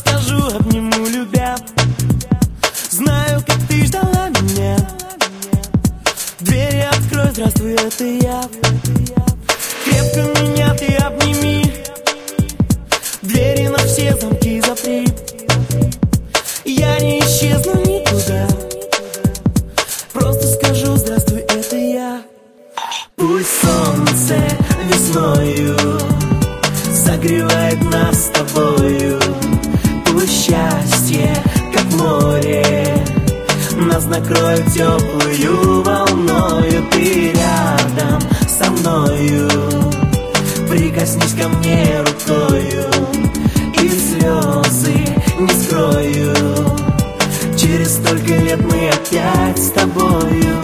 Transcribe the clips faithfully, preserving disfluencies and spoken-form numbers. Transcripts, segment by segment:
скажу, обниму, любя. Знаю, как ты ждала меня. Двери открой, здравствуй, это я. Крепко меня ты обними. Двери на все замки запри. Я не исчезну никуда. Просто скажу, здравствуй, это я. Пусть солнце весною согревает нас с тобою. Пусть счастье, как море, нас накроет теплую волною. Ты рядом со мною, прикоснись ко мне рукою, и слезы не скрою. Через столько лет мы опять с тобою.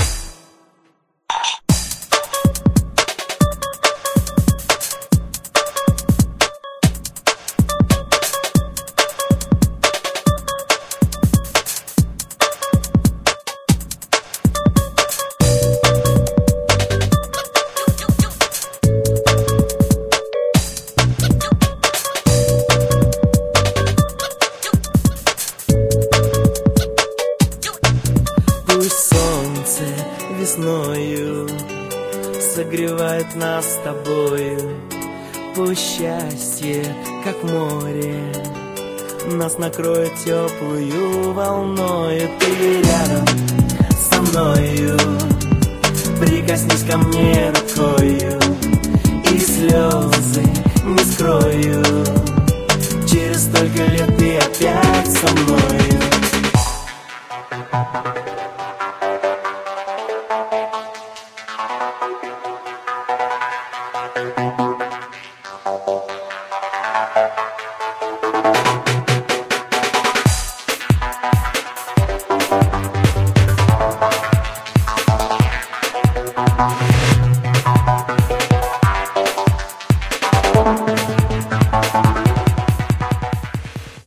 Пусть солнце весною согревает нас с тобою. Пусть счастье, как море, нас накроет теплую волною. Ты рядом со мною, прикоснись ко мне рукою, и слезы не скрою. Через столько лет ты опять со мной.